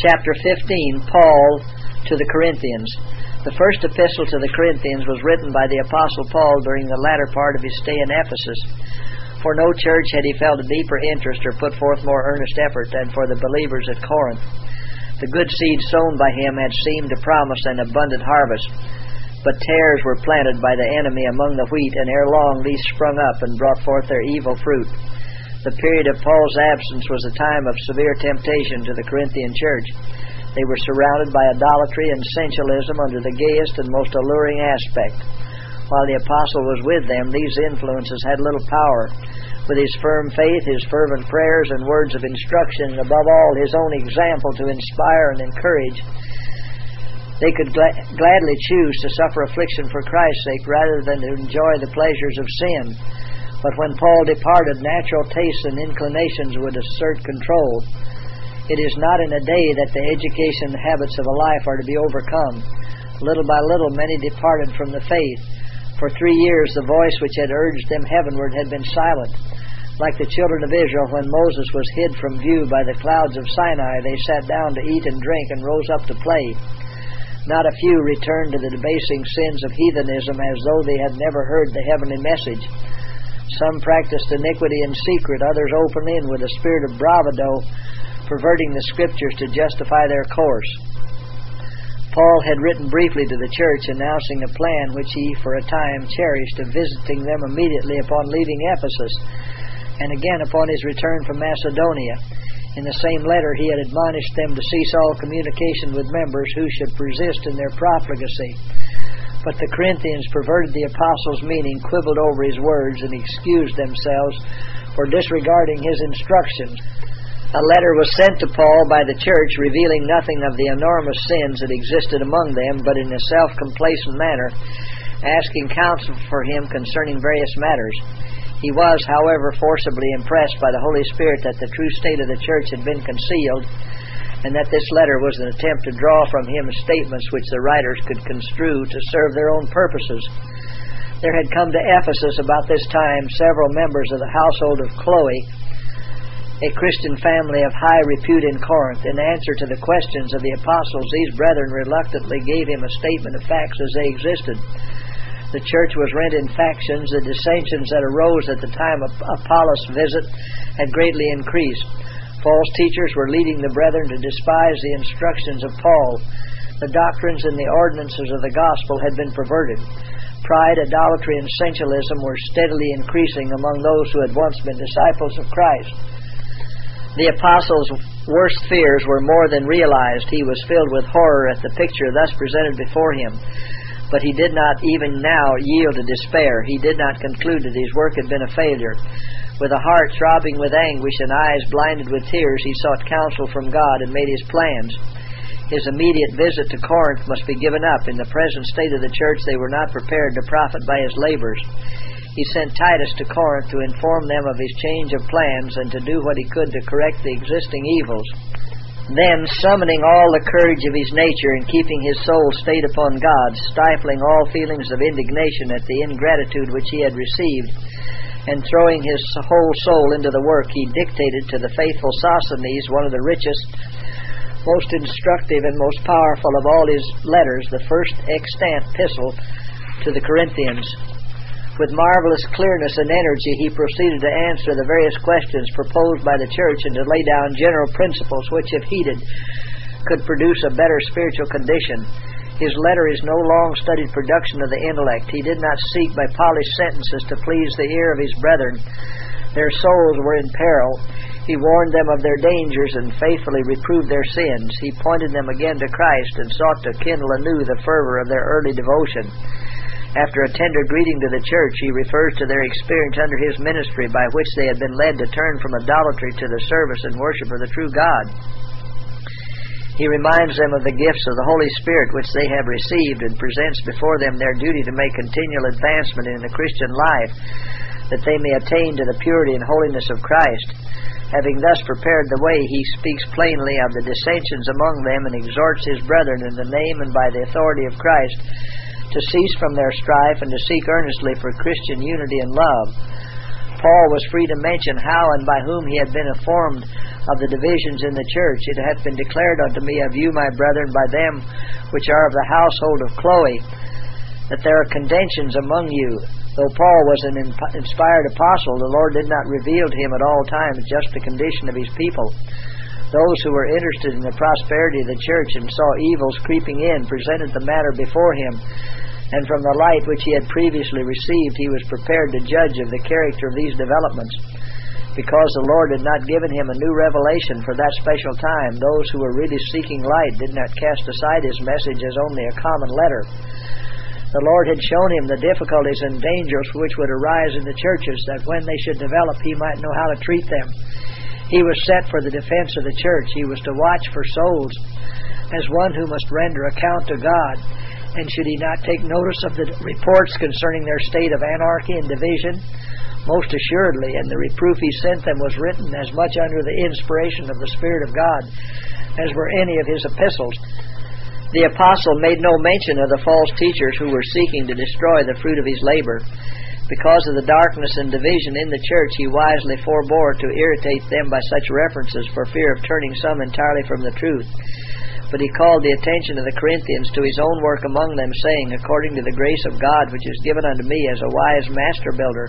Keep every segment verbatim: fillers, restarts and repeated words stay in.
Chapter fifteen, Paul to the Corinthians. The first epistle to the Corinthians was written by the Apostle Paul during the latter part of his stay in Ephesus. For no church had he felt a deeper interest or put forth more earnest effort than for the believers at Corinth. The good seed sown by him had seemed to promise an abundant harvest, but tares were planted by the enemy among the wheat, and ere long these sprung up and brought forth their evil fruit. The period of Paul's absence was a time of severe temptation to the Corinthian church. They were surrounded by idolatry and sensualism under the gayest and most alluring aspect. While the apostle was with them, these influences had little power. With his firm faith, his fervent prayers, and words of instruction, and above all his own example to inspire and encourage, they could gla- gladly choose to suffer affliction for Christ's sake rather than to enjoy the pleasures of sin. But when Paul departed, natural tastes and inclinations would assert control. It is not in a day that the education habits of a life are to be overcome. Little by little many departed from the faith. For three years the voice which had urged them heavenward had been silent. Like the children of Israel when Moses was hid from view by the clouds of Sinai, they sat down to eat and drink and rose up to play. Not a few returned to the debasing sins of heathenism as though they had never heard the heavenly message. Some practiced iniquity in secret, others opened in with a spirit of bravado, perverting the Scriptures to justify their course. Paul had written briefly to the church, announcing a plan which he for a time cherished of visiting them immediately upon leaving Ephesus, and again upon his return from Macedonia. In the same letter he had admonished them to cease all communication with members who should persist in their profligacy. But the Corinthians perverted the apostle's meaning, quibbled over his words, and excused themselves for disregarding his instructions. A letter was sent to Paul by the church revealing nothing of the enormous sins that existed among them, but in a self-complacent manner, asking counsel for him concerning various matters. He was, however, forcibly impressed by the Holy Spirit that the true state of the church had been concealed, and that this letter was an attempt to draw from him statements which the writers could construe to serve their own purposes. There had come to Ephesus about this time several members of the household of Chloe, a Christian family of high repute in Corinth. In answer to the questions of the apostles, these brethren reluctantly gave him a statement of facts as they existed. The church was rent in factions. The dissensions that arose at the time of Apollos' visit had greatly increased. False teachers were leading the brethren to despise the instructions of Paul. The doctrines and the ordinances of the gospel had been perverted. Pride, idolatry, and sensualism were steadily increasing among those who had once been disciples of Christ. The apostle's worst fears were more than realized. He was filled with horror at the picture thus presented before him. But he did not even now yield to despair. He did not conclude that his work had been a failure. With a heart throbbing with anguish and eyes blinded with tears, he sought counsel from God and made his plans. His immediate visit to Corinth must be given up. In the present state of the church, they were not prepared to profit by his labors. He sent Titus to Corinth to inform them of his change of plans and to do what he could to correct the existing evils. Then, summoning all the courage of his nature and keeping his soul stayed upon God, stifling all feelings of indignation at the ingratitude which he had received, and throwing his whole soul into the work, he dictated to the faithful Sosthenes, one of the richest, most instructive, and most powerful of all his letters, the first extant epistle to the Corinthians. With marvelous clearness and energy, he proceeded to answer the various questions proposed by the church and to lay down general principles which, if heeded, could produce a better spiritual condition. His letter is no long-studied production of the intellect. He did not seek by polished sentences to please the ear of his brethren. Their souls were in peril. He warned them of their dangers and faithfully reproved their sins. He pointed them again to Christ and sought to kindle anew the fervor of their early devotion. After a tender greeting to the church, he refers to their experience under his ministry by which they had been led to turn from idolatry to the service and worship of the true God. He reminds them of the gifts of the Holy Spirit which they have received and presents before them their duty to make continual advancement in the Christian life, that they may attain to the purity and holiness of Christ. Having thus prepared the way, he speaks plainly of the dissensions among them and exhorts his brethren in the name and by the authority of Christ to cease from their strife and to seek earnestly for Christian unity and love. Paul was free to mention how and by whom he had been informed of the divisions in the church. It hath been declared unto me of you, my brethren, by them which are of the household of Chloe, that there are contentions among you. Though Paul was an inspired apostle, the Lord did not reveal to him at all times just the condition of his people. Those who were interested in the prosperity of the church and saw evils creeping in presented the matter before him, and from the light which he had previously received he was prepared to judge of the character of these developments. Because the Lord had not given him a new revelation for that special time, those who were really seeking light did not cast aside his message as only a common letter. The Lord had shown him the difficulties and dangers which would arise in the churches, that when they should develop he might know how to treat them. He was set for the defense of the church. He was to watch for souls as one who must render account to God. And should he not take notice of the reports concerning their state of anarchy and division? Most assuredly, and the reproof he sent them was written as much under the inspiration of the Spirit of God as were any of his epistles. The apostle made no mention of the false teachers who were seeking to destroy the fruit of his labor. Because of the darkness and division in the church, he wisely forbore to irritate them by such references for fear of turning some entirely from the truth. But he called the attention of the Corinthians to his own work among them, saying, According to the grace of God which is given unto me as a wise master builder,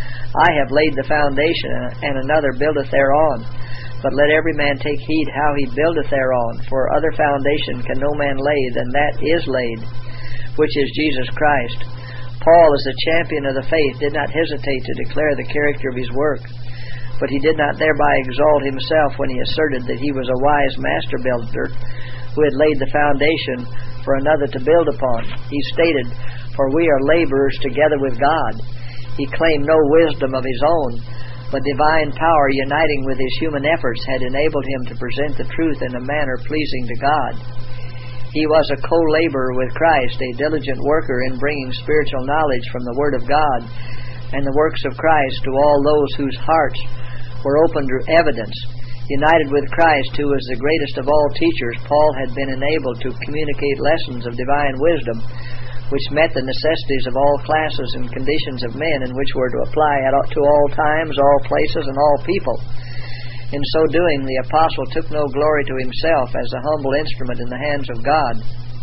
I have laid the foundation, and another buildeth thereon. But let every man take heed how he buildeth thereon, for other foundation can no man lay than that is laid, which is Jesus Christ. Paul, as the champion of the faith, did not hesitate to declare the character of his work, but he did not thereby exalt himself when he asserted that he was a wise master builder who had laid the foundation for another to build upon. He stated, For we are laborers together with God. He claimed no wisdom of his own, but divine power uniting with his human efforts had enabled him to present the truth in a manner pleasing to God. He was a co-laborer with Christ, a diligent worker in bringing spiritual knowledge from the Word of God and the works of Christ to all those whose hearts were open to evidence. United with Christ, who was the greatest of all teachers, Paul had been enabled to communicate lessons of divine wisdom which met the necessities of all classes and conditions of men, and which were to apply to all times, all places, and all people. In so doing, the apostle took no glory to himself as a humble instrument in the hands of God.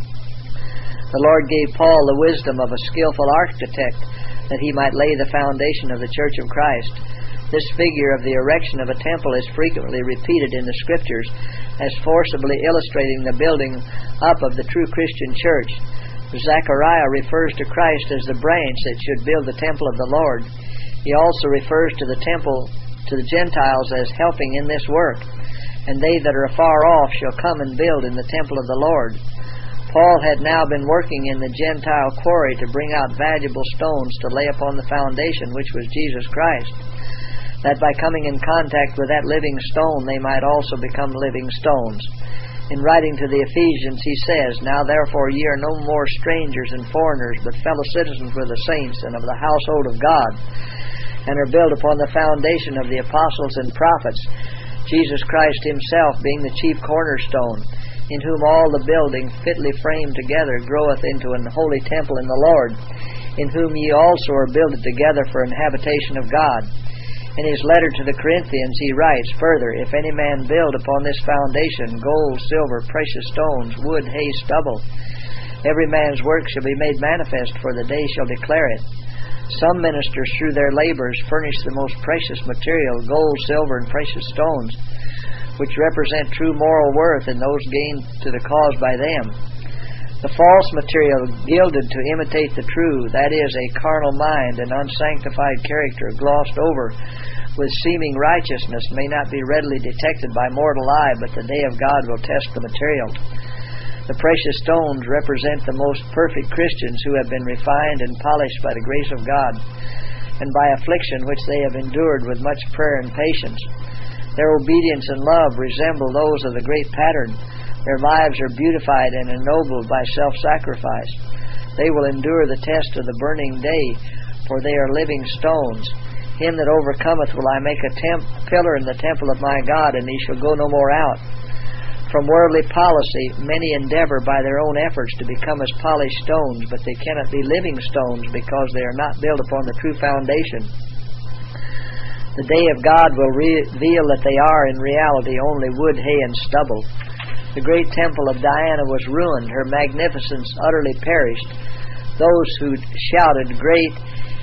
The Lord gave Paul the wisdom of a skillful architect, that he might lay the foundation of the church of Christ. This figure of the erection of a temple is frequently repeated in the Scriptures as forcibly illustrating the building up of the true Christian church. Zechariah refers to Christ as the branch that should build the temple of the Lord. He also refers to the temple to the Gentiles as helping in this work, and they that are afar off shall come and build in the temple of the Lord. Paul had now been working in the Gentile quarry to bring out valuable stones to lay upon the foundation, which was Jesus Christ, that by coming in contact with that living stone they might also become living stones. In writing to the Ephesians, he says, Now therefore ye are no more strangers and foreigners, but fellow citizens with the saints and of the household of God, and are built upon the foundation of the apostles and prophets, Jesus Christ himself being the chief cornerstone, in whom all the building fitly framed together groweth into an holy temple in the Lord, in whom ye also are builded together for an habitation of God. In his letter to the Corinthians he writes further, If any man build upon this foundation gold, silver, precious stones, wood, hay, stubble, every man's work shall be made manifest, for the day shall declare it. Some ministers through their labors furnish the most precious material, gold, silver, and precious stones, which represent true moral worth and those gained to the cause by them. The false material gilded to imitate the true, that is, a carnal mind and unsanctified character glossed over with seeming righteousness, may not be readily detected by mortal eye, but the day of God will test the material. The precious stones represent the most perfect Christians who have been refined and polished by the grace of God, and by affliction which they have endured with much prayer and patience. Their obedience and love resemble those of the great pattern. Their lives are beautified and ennobled by self-sacrifice. They will endure the test of the burning day, for they are living stones. Him that overcometh will I make a temp- pillar in the temple of my God, and he shall go no more out. From worldly policy, many endeavor by their own efforts to become as polished stones, but they cannot be living stones because they are not built upon the true foundation. The day of God will reveal that they are in reality only wood, hay, and stubble. The great temple of Diana was ruined. Her magnificence utterly perished. Those who shouted, "Great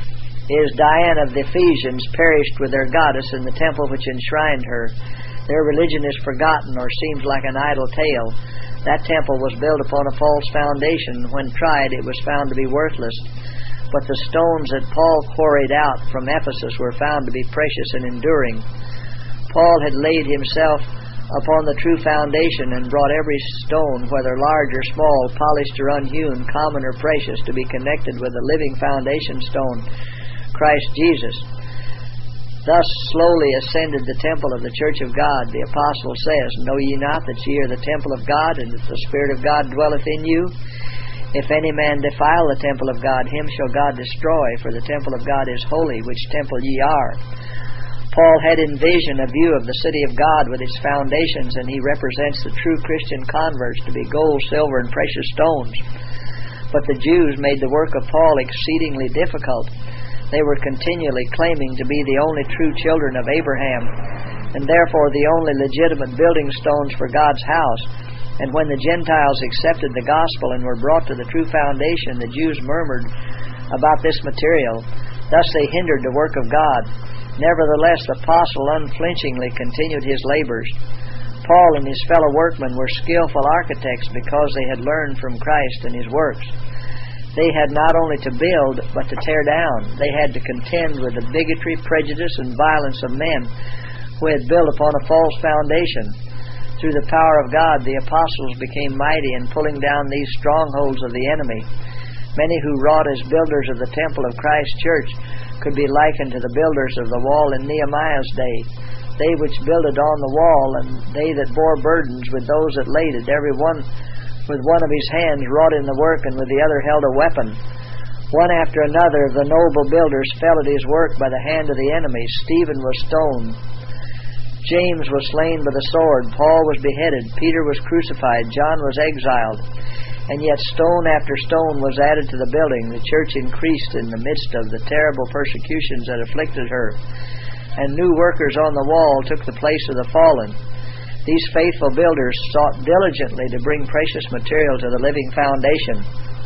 is Diana of the Ephesians," perished with their goddess in the temple which enshrined her. Their religion is forgotten, or seems like an idle tale. That temple was built upon a false foundation. When tried, it was found to be worthless. But the stones that Paul quarried out from Ephesus were found to be precious and enduring. Paul had laid himself upon the true foundation and brought every stone, whether large or small, polished or unhewn, common or precious, to be connected with the living foundation stone, Christ Jesus. Thus slowly ascended the temple of the church of God. The apostle says, "Know ye not that ye are the temple of God, and that the Spirit of God dwelleth in you? If any man defile the temple of God, him shall God destroy, for the temple of God is holy, which temple ye are." Paul had in vision a view of the city of God with its foundations, and he represents the true Christian converts to be gold, silver, and precious stones. But the Jews made the work of Paul exceedingly difficult. They were continually claiming to be the only true children of Abraham, and therefore the only legitimate building stones for God's house. And when the Gentiles accepted the gospel and were brought to the true foundation, the Jews murmured about this material. Thus they hindered the work of God. Nevertheless, the apostle unflinchingly continued his labors. Paul and his fellow workmen were skillful architects because they had learned from Christ and his works. They had not only to build, but to tear down. They had to contend with the bigotry, prejudice, and violence of men who had built upon a false foundation. Through the power of God, the apostles became mighty in pulling down these strongholds of the enemy. Many who wrought as builders of the temple of Christ's church could be likened to the builders of the wall in Nehemiah's day. They which builded on the wall, and they that bore burdens with those that laid it, every one with one of his hands wrought in the work, and with the other held a weapon. One after another of the noble builders fell at his work by the hand of the enemy. Stephen was stoned. James was slain by the sword. Paul was beheaded. Peter was crucified. John was exiled. And yet stone after stone was added to the building. The church increased in the midst of the terrible persecutions that afflicted her. And new workers on the wall took the place of the fallen. These faithful builders sought diligently to bring precious material to the living foundation.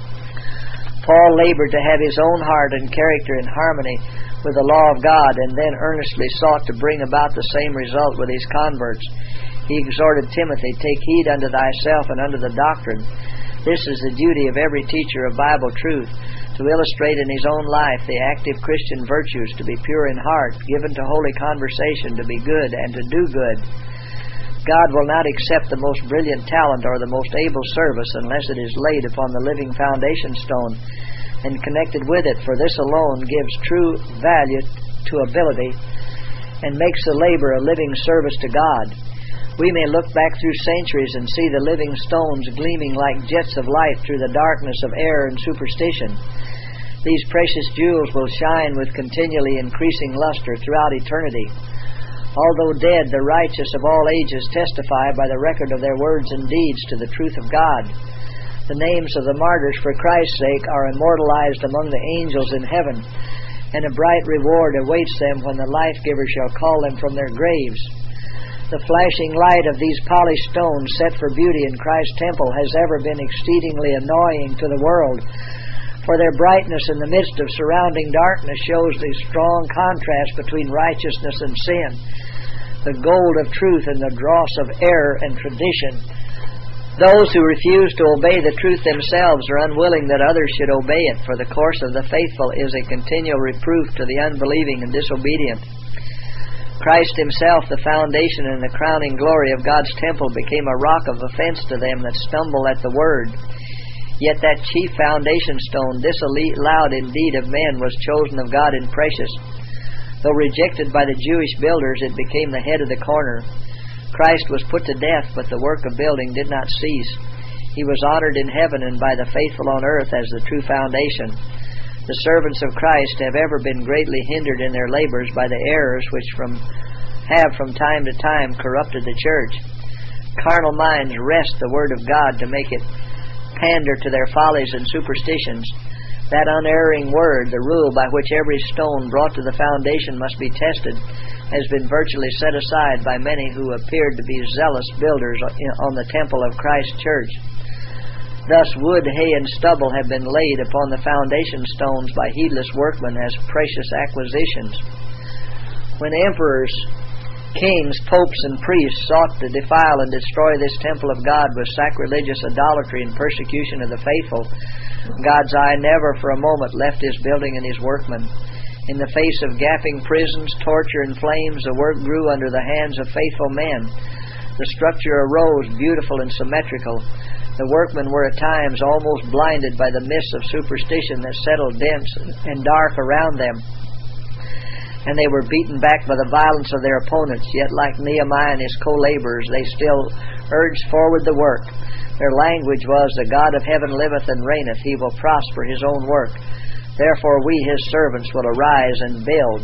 Paul labored to have his own heart and character in harmony with the law of God, and then earnestly sought to bring about the same result with his converts. He exhorted Timothy, "Take heed unto thyself and unto the doctrine." This is the duty of every teacher of Bible truth, to illustrate in his own life the active Christian virtues, to be pure in heart, given to holy conversation, to be good, and to do good. God will not accept the most brilliant talent or the most able service unless it is laid upon the living foundation stone and connected with it, for this alone gives true value to ability and makes the labor a living service to God. We may look back through centuries and see the living stones gleaming like jets of light through the darkness of error and superstition. These precious jewels will shine with continually increasing luster throughout eternity. Although dead, the righteous of all ages testify by the record of their words and deeds to the truth of God. The names of the martyrs for Christ's sake are immortalized among the angels in heaven, and a bright reward awaits them when the life-giver shall call them from their graves. The flashing light of these polished stones set for beauty in Christ's temple has ever been exceedingly annoying to the world, for their brightness in the midst of surrounding darkness shows the strong contrast between righteousness and sin, the gold of truth and the dross of error and tradition. Those who refuse to obey the truth themselves are unwilling that others should obey it, for the course of the faithful is a continual reproof to the unbelieving and disobedient. Christ himself, the foundation and the crowning glory of God's temple, became a rock of offense to them that stumble at the word. Yet that chief foundation stone, disallowed indeed of men, was chosen of God and precious. Though rejected by the Jewish builders, it became the head of the corner. Christ was put to death, but the work of building did not cease. He was honored in heaven and by the faithful on earth as the true foundation. The servants of Christ have ever been greatly hindered in their labors by the errors which from, have from time to time corrupted the church. Carnal minds wrest the word of God to make it pander to their follies and superstitions. That unerring word, the rule by which every stone brought to the foundation must be tested, has been virtually set aside by many who appeared to be zealous builders on the temple of Christ's church. Thus wood, hay, and stubble have been laid upon the foundation stones by heedless workmen as precious acquisitions. When emperors, kings, popes, and priests sought to defile and destroy this temple of God with sacrilegious idolatry and persecution of the faithful, God's eye never for a moment left His building and His workmen. In the face of gaping prisons, torture, and flames, the work grew under the hands of faithful men. The structure arose beautiful and symmetrical. The workmen were at times almost blinded by the mists of superstition that settled dense and dark around them. And they were beaten back by the violence of their opponents, yet like Nehemiah and his co-laborers, they still urged forward the work. Their language was, "The God of heaven liveth and reigneth, He will prosper His own work. Therefore we, His servants, will arise and build."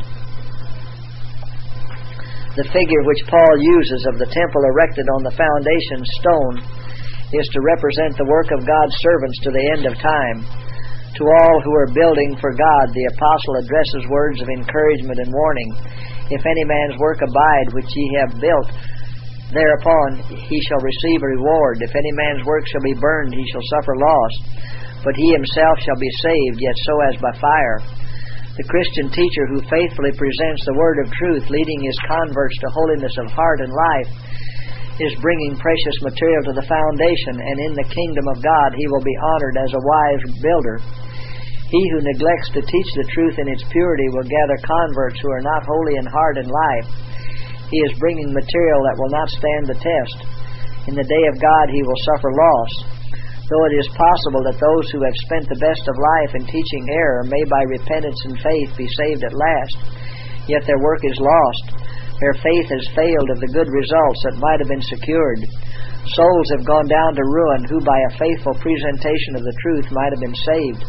The figure which Paul uses of the temple erected on the foundation stone is to represent the work of God's servants to the end of time. To all who are building for God, the apostle addresses words of encouragement and warning. "If any man's work abide, which ye have built, thereupon he shall receive a reward. If any man's work shall be burned, he shall suffer loss. But he himself shall be saved, yet so as by fire." The Christian teacher who faithfully presents the word of truth, leading his converts to holiness of heart and life, is bringing precious material to the foundation, and in the kingdom of God he will be honored as a wise builder. He who neglects to teach the truth in its purity will gather converts who are not holy in heart and life. He is bringing material that will not stand the test. In the day of God he will suffer loss. Though it is possible that those who have spent the best of life in teaching error may by repentance and faith be saved at last, yet their work is lost. Their faith has failed of the good results that might have been secured. Souls have gone down to ruin who by a faithful presentation of the truth might have been saved.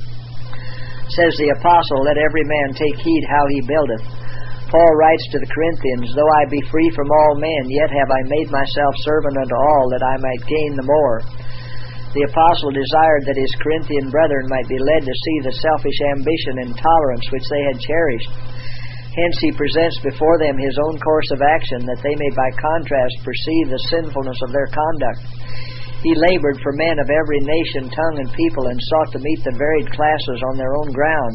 Says the apostle, "Let every man take heed how he buildeth." Paul writes to the Corinthians, "Though I be free from all men, yet have I made myself servant unto all, that I might gain the more." The apostle desired that his Corinthian brethren might be led to see the selfish ambition and tolerance which they had cherished. Hence he presents before them his own course of action, that they may by contrast perceive the sinfulness of their conduct. He labored for men of every nation, tongue, and people, and sought to meet the varied classes on their own ground.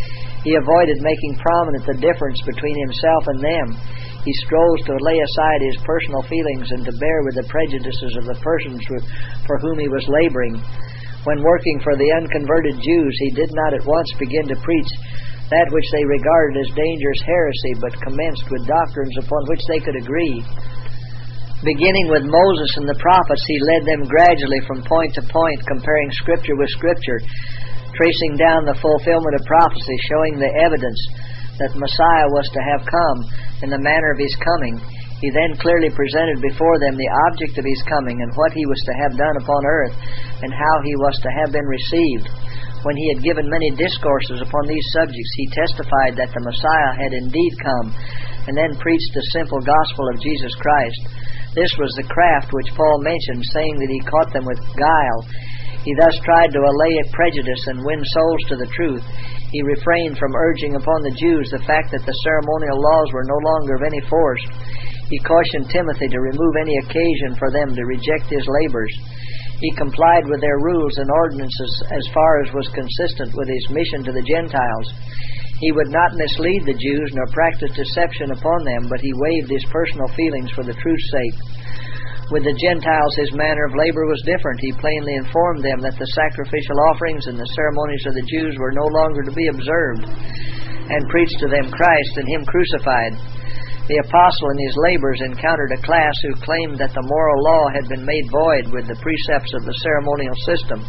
He avoided making prominent the difference between himself and them. He strove to lay aside his personal feelings and to bear with the prejudices of the persons for whom he was laboring. When working for the unconverted Jews, he did not at once begin to preach that which they regarded as dangerous heresy, but commenced with doctrines upon which they could agree. Beginning with Moses and the prophets, he led them gradually from point to point, comparing Scripture with Scripture, tracing down the fulfillment of prophecy, showing the evidence that Messiah was to have come and the manner of his coming. He then clearly presented before them the object of his coming and what he was to have done upon earth and how he was to have been received. When he had given many discourses upon these subjects, he testified that the Messiah had indeed come, and then preached the simple gospel of Jesus Christ. This was the craft which Paul mentioned, saying that he caught them with guile. He thus tried to allay prejudice and win souls to the truth. He refrained from urging upon the Jews the fact that the ceremonial laws were no longer of any force. He cautioned Timothy to remove any occasion for them to reject his labors. He complied with their rules and ordinances as far as was consistent with his mission to the Gentiles. He would not mislead the Jews nor practice deception upon them, but he waived his personal feelings for the truth's sake. With the Gentiles his manner of labor was different. He plainly informed them that the sacrificial offerings and the ceremonies of the Jews were no longer to be observed, and preached to them Christ and Him crucified. The apostle in his labors encountered a class who claimed that the moral law had been made void with the precepts of the ceremonial system.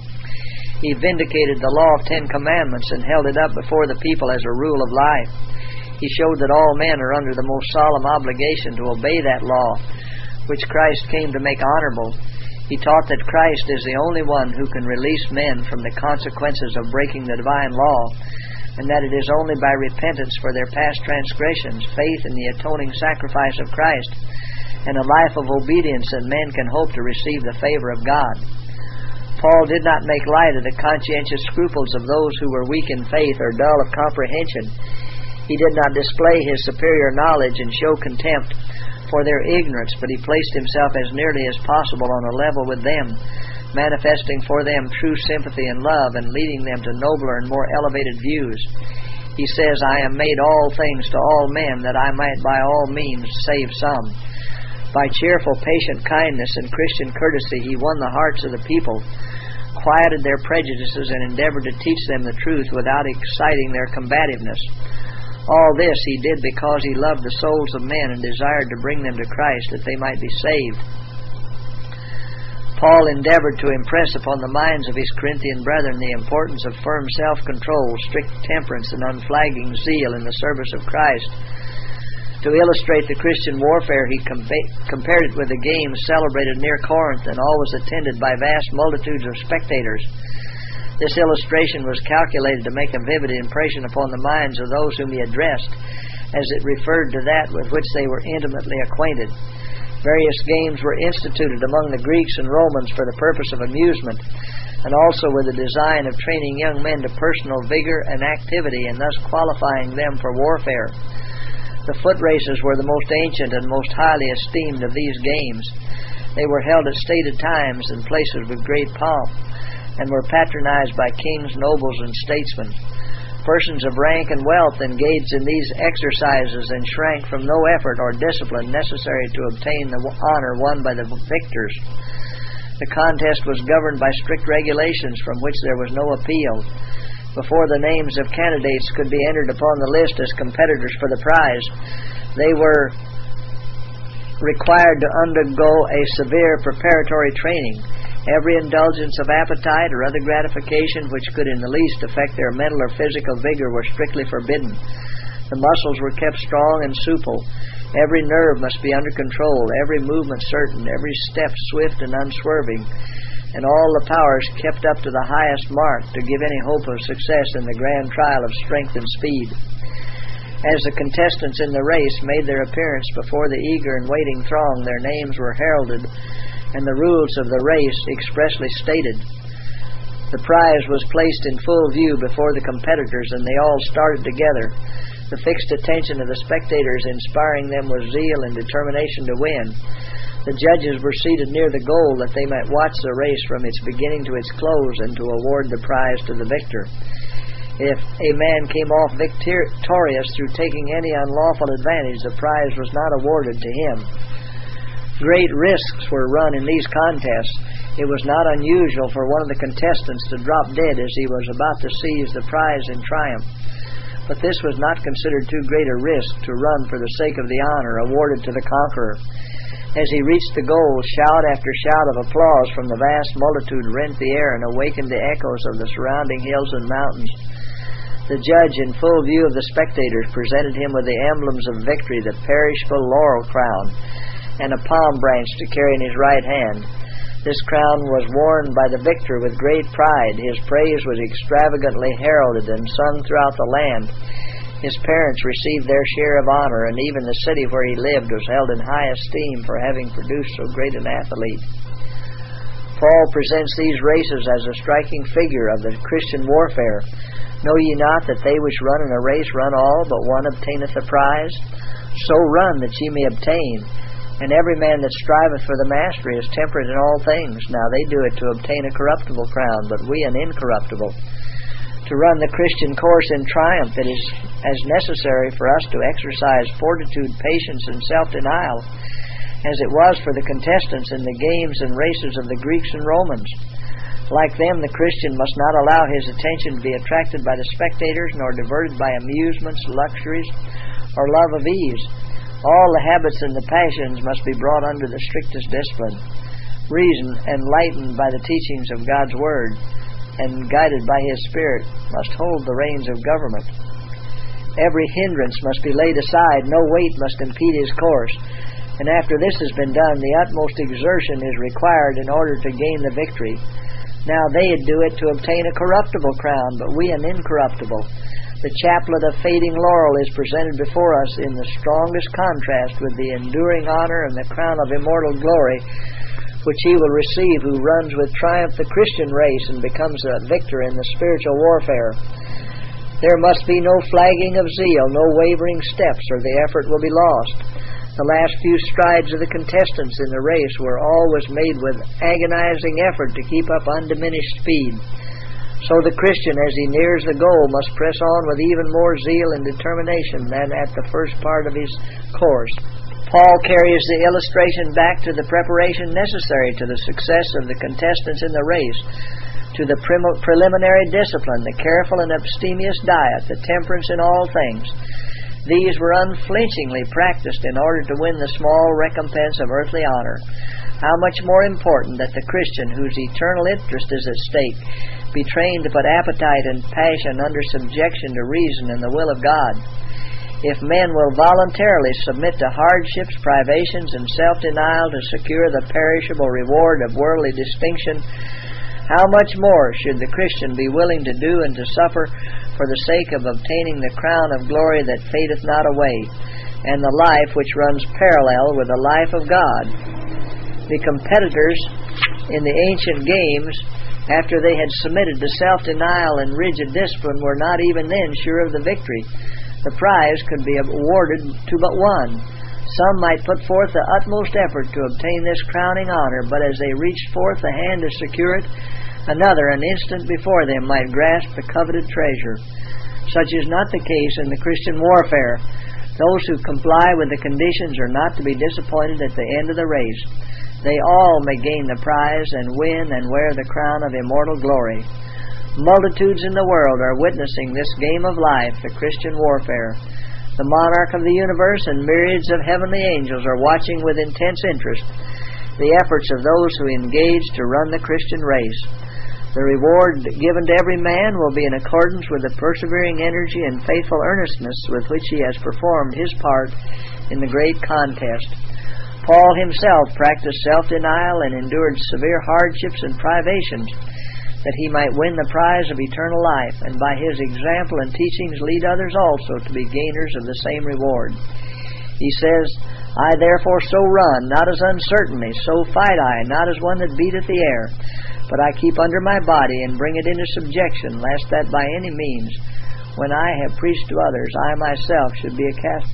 He vindicated the law of Ten Commandments and held it up before the people as a rule of life. He showed that all men are under the most solemn obligation to obey that law, which Christ came to make honorable. He taught that Christ is the only one who can release men from the consequences of breaking the divine law, and that it is only by repentance for their past transgressions, faith in the atoning sacrifice of Christ, and a life of obedience that men can hope to receive the favor of God. Paul did not make light of the conscientious scruples of those who were weak in faith or dull of comprehension. He did not display his superior knowledge and show contempt for their ignorance, but he placed himself as nearly as possible on a level with them, manifesting for them true sympathy and love and leading them to nobler and more elevated views. He says, I am made all things to all men, that I might by all means save some. By cheerful, patient kindness and Christian courtesy, he won the hearts of the people, quieted their prejudices, and endeavored to teach them the truth without exciting their combativeness. All this he did because he loved the souls of men and desired to bring them to Christ that they might be saved. Paul endeavored to impress upon the minds of his Corinthian brethren the importance of firm self-control, strict temperance, and unflagging zeal in the service of Christ. To illustrate the Christian warfare, he compa- compared it with the games celebrated near Corinth and always attended by vast multitudes of spectators. This illustration was calculated to make a vivid impression upon the minds of those whom he addressed, as it referred to that with which they were intimately acquainted. Various games were instituted among the Greeks and Romans for the purpose of amusement, and also with the design of training young men to personal vigor and activity, and thus qualifying them for warfare. The foot races were the most ancient and most highly esteemed of these games. They were held at stated times and places with great pomp, and were patronized by kings, nobles, and statesmen. Persons of rank and wealth engaged in these exercises and shrank from no effort or discipline necessary to obtain the honor won by the victors. The contest was governed by strict regulations from which there was no appeal. Before the names of candidates could be entered upon the list as competitors for the prize, they were required to undergo a severe preparatory training. Every indulgence of appetite or other gratification which could in the least affect their mental or physical vigor were strictly forbidden. The muscles were kept strong and supple. Every nerve must be under control, every movement certain, every step swift and unswerving, and all the powers kept up to the highest mark to give any hope of success in the grand trial of strength and speed. As the contestants in the race made their appearance before the eager and waiting throng, their names were heralded, and the rules of the race expressly stated. The prize was placed in full view before the competitors, and they all started together, the fixed attention of the spectators inspiring them with zeal and determination to win. The judges were seated near the goal that they might watch the race from its beginning to its close and to award the prize to the victor. If a man came off victorious through taking any unlawful advantage, the prize was not awarded to him. Great risks were run in these contests. It was not unusual for one of the contestants to drop dead as he was about to seize the prize in triumph. But this was not considered too great a risk to run for the sake of the honor awarded to the conqueror. As he reached the goal, shout after shout of applause from the vast multitude rent the air and awakened the echoes of the surrounding hills and mountains. The judge, in full view of the spectators, presented him with the emblems of victory, the perishable laurel crown, and a palm branch to carry in his right hand. This crown was worn by the victor with great pride. His praise was extravagantly heralded and sung throughout the land. His parents received their share of honor, and even the city where he lived was held in high esteem for having produced so great an athlete. Paul presents these races as a striking figure of the Christian warfare. Know ye not that they which run in a race run all, but one obtaineth the prize? So run that ye may obtain. And every man that striveth for the mastery is temperate in all things. Now they do it to obtain a corruptible crown, but we an incorruptible. To run the Christian course in triumph, it is as necessary for us to exercise fortitude, patience, and self-denial as it was for the contestants in the games and races of the Greeks and Romans. Like them, the Christian must not allow his attention to be attracted by the spectators, nor diverted by amusements, luxuries, or love of ease. All the habits and the passions must be brought under the strictest discipline. Reason, enlightened by the teachings of God's Word, and guided by His Spirit, must hold the reins of government. Every hindrance must be laid aside, no weight must impede his course, and after this has been done, the utmost exertion is required in order to gain the victory. Now they do it to obtain a corruptible crown, but we an incorruptible. The chaplet of fading laurel is presented before us in the strongest contrast with the enduring honor and the crown of immortal glory which he will receive who runs with triumph the Christian race and becomes a victor in the spiritual warfare. There must be no flagging of zeal, no wavering steps, or the effort will be lost. The last few strides of the contestants in the race were always made with agonizing effort to keep up undiminished speed. So the Christian, as he nears the goal, must press on with even more zeal and determination than at the first part of his course. Paul carries the illustration back to the preparation necessary to the success of the contestants in the race, to the prim- preliminary discipline, the careful and abstemious diet, the temperance in all things. These were unflinchingly practiced in order to win the small recompense of earthly honor. How much more important that the Christian, whose eternal interest is at stake, be trained to put appetite and passion under subjection to reason and the will of God. If men will voluntarily submit to hardships, privations, and self-denial to secure the perishable reward of worldly distinction, how much more should the Christian be willing to do and to suffer for the sake of obtaining the crown of glory that fadeth not away, and the life which runs parallel with the life of God? The competitors in the ancient games, after they had submitted to self-denial and rigid discipline, were not even then sure of the victory. The prize could be awarded to but one. Some might put forth the utmost effort to obtain this crowning honor, but as they reached forth the hand to secure it, another, an instant before them, might grasp the coveted treasure. Such is not the case in the Christian warfare. Those who comply with the conditions are not to be disappointed at the end of the race. They all may gain the prize and win and wear the crown of immortal glory. Multitudes in the world are witnessing this game of life, the Christian warfare. The monarch of the universe and myriads of heavenly angels are watching with intense interest the efforts of those who engage to run the Christian race. The reward given to every man will be in accordance with the persevering energy and faithful earnestness with which he has performed his part in the great contest. Paul himself practiced self-denial and endured severe hardships and privations that he might win the prize of eternal life, and by his example and teachings lead others also to be gainers of the same reward. He says, I therefore so run, not as uncertainly, so fight I, not as one that beateth the air, but I keep under my body and bring it into subjection, lest that by any means, when I have preached to others, I myself should be a cast.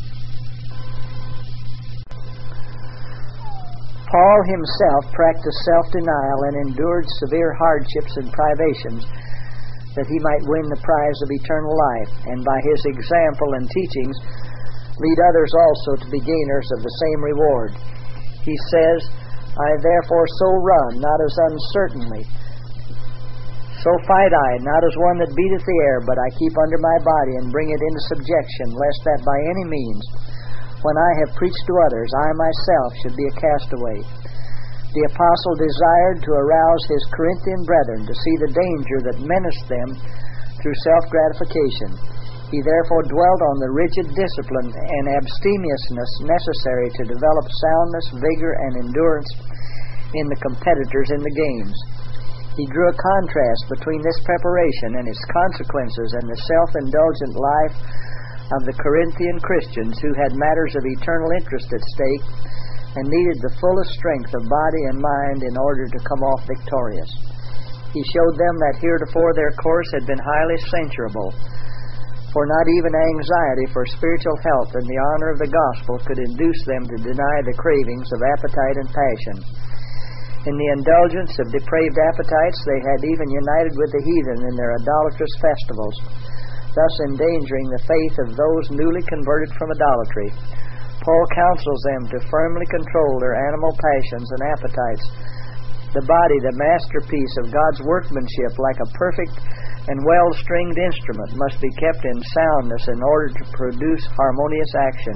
Paul himself practiced self-denial and endured severe hardships and privations that he might win the prize of eternal life, and by his example and teachings lead others also to be gainers of the same reward. He says, I therefore so run, not as uncertainly, so fight I, not as one that beateth the air, but I keep under my body and bring it into subjection, lest that by any means, when I have preached to others, I myself should be a castaway. The apostle desired to arouse his Corinthian brethren to see the danger that menaced them through self-gratification. He therefore dwelt on the rigid discipline and abstemiousness necessary to develop soundness, vigor, and endurance in the competitors in the games. He drew a contrast between this preparation and its consequences and the self-indulgent life of the Corinthian Christians who had matters of eternal interest at stake and needed the fullest strength of body and mind in order to come off victorious. He showed them that heretofore their course had been highly censurable, for not even anxiety for spiritual health and the honor of the gospel could induce them to deny the cravings of appetite and passion. In the indulgence of depraved appetites, they had even united with the heathen in their idolatrous festivals, thus endangering the faith of those newly converted from idolatry. Paul counsels them to firmly control their animal passions and appetites. The body, the masterpiece of God's workmanship, like a perfect and well-stringed instrument, must be kept in soundness in order to produce harmonious action.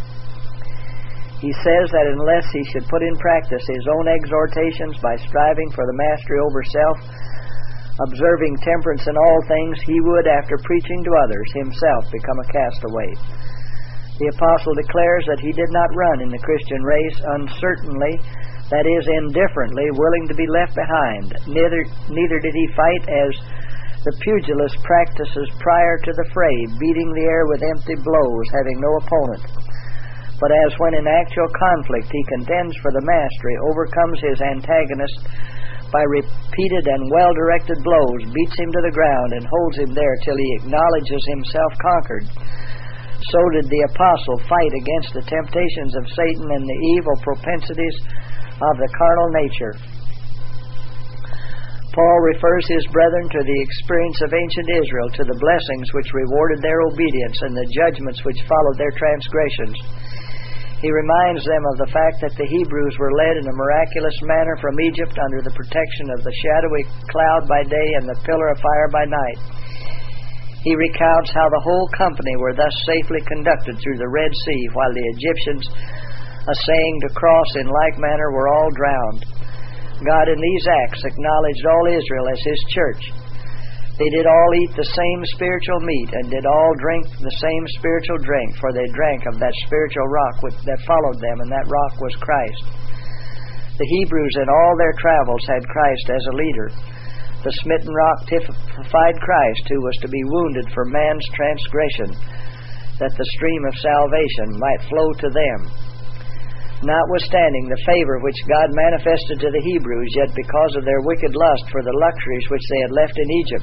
He says that unless he should put in practice his own exhortations by striving for the mastery over self, observing temperance in all things, he would, after preaching to others, himself become a castaway. The apostle declares that he did not run in the Christian race uncertainly, that is, indifferently, willing to be left behind. Neither, neither did he fight as the pugilist practices prior to the fray, beating the air with empty blows, having no opponent. But as when in actual conflict he contends for the mastery, overcomes his antagonist by repeated and well-directed blows, beats him to the ground, and holds him there till he acknowledges himself conquered, so did the apostle fight against the temptations of Satan and the evil propensities of the carnal nature. Paul refers his brethren to the experience of ancient Israel, to the blessings which rewarded their obedience and the judgments which followed their transgressions. He reminds them of the fact that the Hebrews were led in a miraculous manner from Egypt under the protection of the shadowy cloud by day and the pillar of fire by night. He recounts how the whole company were thus safely conducted through the Red Sea, while the Egyptians, essaying to cross in like manner, were all drowned. God in these acts acknowledged all Israel as His church. They did all eat the same spiritual meat, and did all drink the same spiritual drink, for they drank of that spiritual rock which, that followed them, and that rock was Christ. The Hebrews in all their travels had Christ as a leader. The smitten rock typified Christ, who was to be wounded for man's transgression, that the stream of salvation might flow to them. Notwithstanding the favor which God manifested to the Hebrews, yet because of their wicked lust for the luxuries which they had left in Egypt,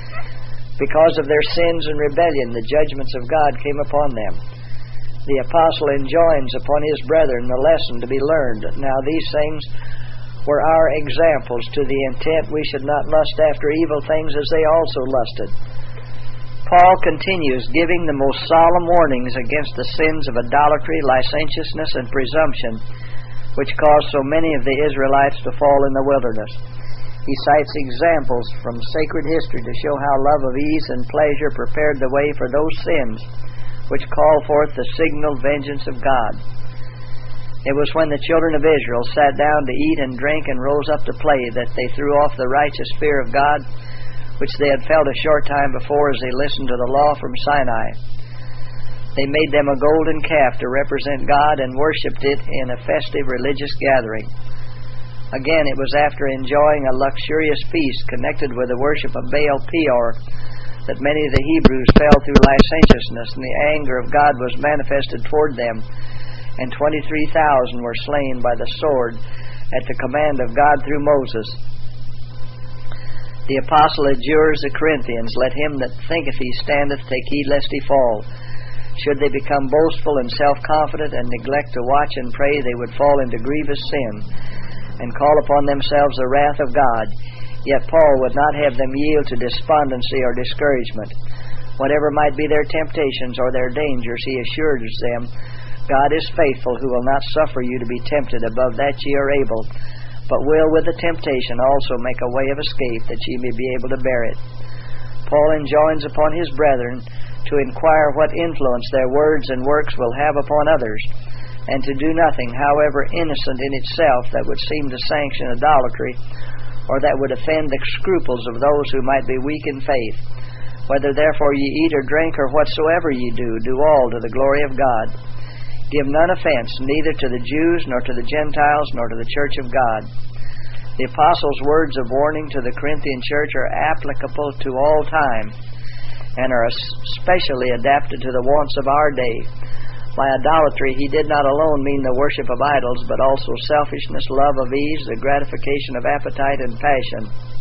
because of their sins and rebellion, the judgments of God came upon them. The apostle enjoins upon his brethren the lesson to be learned. Now these things were our examples, to the intent we should not lust after evil things as they also lusted. Paul continues giving the most solemn warnings against the sins of idolatry, licentiousness, and presumption, which caused so many of the Israelites to fall in the wilderness. He cites examples from sacred history to show how love of ease and pleasure prepared the way for those sins which call forth the signal vengeance of God. It was when the children of Israel sat down to eat and drink and rose up to play that they threw off the righteous fear of God, which they had felt a short time before as they listened to the law from Sinai. They made them a golden calf to represent God and worshipped it in a festive religious gathering. Again, it was after enjoying a luxurious feast connected with the worship of Baal Peor that many of the Hebrews fell through licentiousness, and the anger of God was manifested toward them, and twenty-three thousand were slain by the sword at the command of God through Moses. The apostle adjures the Corinthians, "Let him that thinketh he standeth take heed lest he fall." Should they become boastful and self-confident and neglect to watch and pray, they would fall into grievous sin and call upon themselves the wrath of God. Yet Paul would not have them yield to despondency or discouragement. Whatever might be their temptations or their dangers, he assures them, God is faithful, who will not suffer you to be tempted above that ye are able, but will with the temptation also make a way of escape, that ye may be able to bear it. Paul enjoins upon his brethren to inquire what influence their words and works will have upon others, and to do nothing, however innocent in itself, that would seem to sanction idolatry, or that would offend the scruples of those who might be weak in faith. Whether therefore ye eat or drink, or whatsoever ye do, do all to the glory of God. Give none offense, neither to the Jews, nor to the Gentiles, nor to the church of God. The apostle's words of warning to the Corinthian church are applicable to all time, and are especially adapted to the wants of our day. By idolatry, he did not alone mean the worship of idols, but also selfishness, love of ease, the gratification of appetite and passion.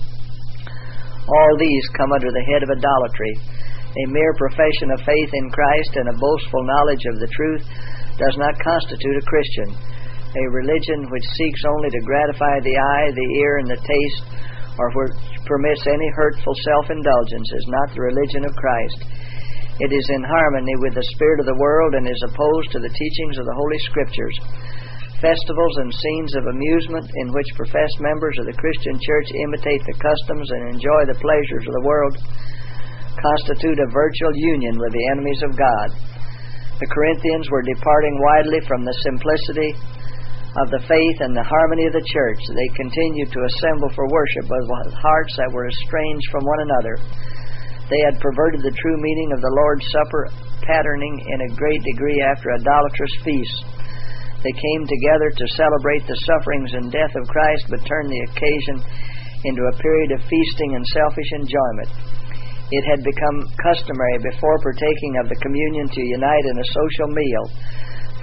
All these come under the head of idolatry. A mere profession of faith in Christ and a boastful knowledge of the truth does not constitute a Christian. A religion which seeks only to gratify the eye, the ear, and the taste, or which permits any hurtful self-indulgence, is not the religion of Christ. It is in harmony with the spirit of the world and is opposed to the teachings of the Holy Scriptures. Festivals and scenes of amusement in which professed members of the Christian church imitate the customs and enjoy the pleasures of the world constitute a virtual union with the enemies of God. The Corinthians were departing widely from the simplicity of the faith and the harmony of the church. They continued to assemble for worship with hearts that were estranged from one another. They had perverted the true meaning of the Lord's Supper, patterning in a great degree after idolatrous feasts. They came together to celebrate the sufferings and death of Christ, but turned the occasion into a period of feasting and selfish enjoyment. It had become customary before partaking of the communion to unite in a social meal.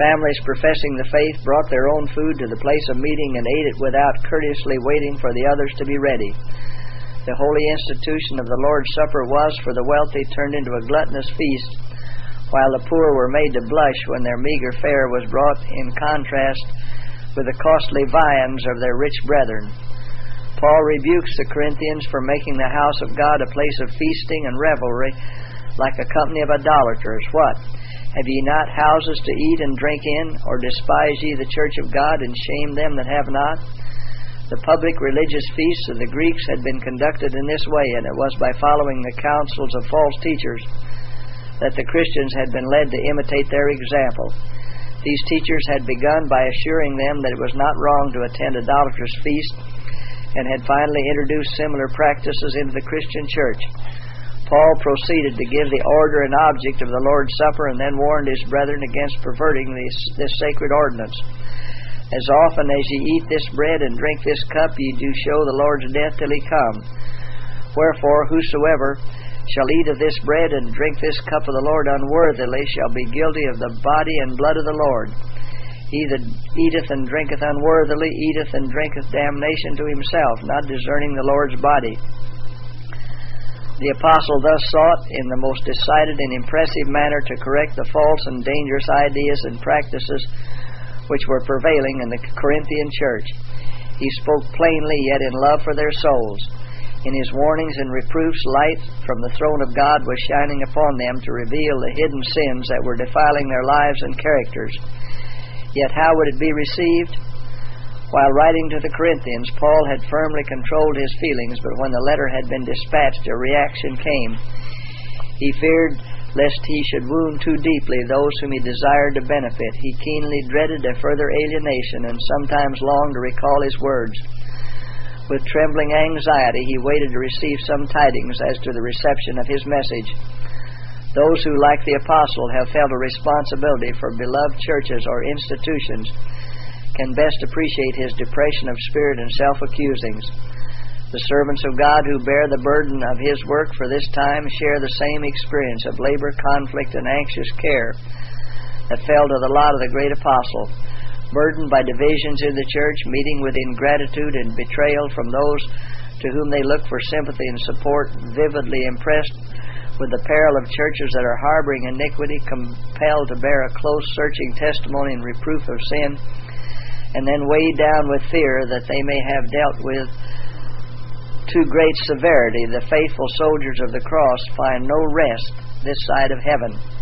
Families professing the faith brought their own food to the place of meeting and ate it without courteously waiting for the others to be ready. The holy institution of the Lord's Supper was, for the wealthy, turned into a gluttonous feast, while the poor were made to blush when their meager fare was brought in contrast with the costly viands of their rich brethren. Paul rebukes the Corinthians for making the house of God a place of feasting and revelry, like a company of idolaters. What? Have ye not houses to eat and drink in, or despise ye the church of God, and shame them that have not? The public religious feasts of the Greeks had been conducted in this way, and it was by following the counsels of false teachers that the Christians had been led to imitate their example. These teachers had begun by assuring them that it was not wrong to attend idolatrous feasts, and had finally introduced similar practices into the Christian church. Paul proceeded to give the order and object of the Lord's Supper, and then warned his brethren against perverting this, this sacred ordinance. As often as ye eat this bread and drink this cup, ye do show the Lord's death till he come. Wherefore, whosoever shall eat of this bread and drink this cup of the Lord unworthily shall be guilty of the body and blood of the Lord. He that eateth and drinketh unworthily eateth and drinketh damnation to himself, not discerning the Lord's body. The apostle thus sought in the most decided and impressive manner to correct the false and dangerous ideas and practices which were prevailing in the Corinthian church. He spoke plainly, yet in love for their souls. In his warnings and reproofs, light from the throne of God was shining upon them to reveal the hidden sins that were defiling their lives and characters. Yet how would it be received? While writing to the Corinthians, Paul had firmly controlled his feelings, but when the letter had been dispatched, a reaction came. He feared lest he should wound too deeply those whom he desired to benefit. He keenly dreaded a further alienation, and sometimes longed to recall his words. With trembling anxiety, he waited to receive some tidings as to the reception of his message. Those who, like the apostle, have felt a responsibility for beloved churches or institutions can best appreciate his depression of spirit and self-accusings. The servants of God who bear the burden of his work for this time share the same experience of labor, conflict, and anxious care that fell to the lot of the great apostle. Burdened by divisions in the church, meeting with ingratitude and betrayal from those to whom they look for sympathy and support, vividly impressed with the peril of churches that are harboring iniquity, compelled to bear a close searching testimony and reproof of sin, and then weighed down with fear that they may have dealt with too great severity, the faithful soldiers of the cross find no rest this side of heaven.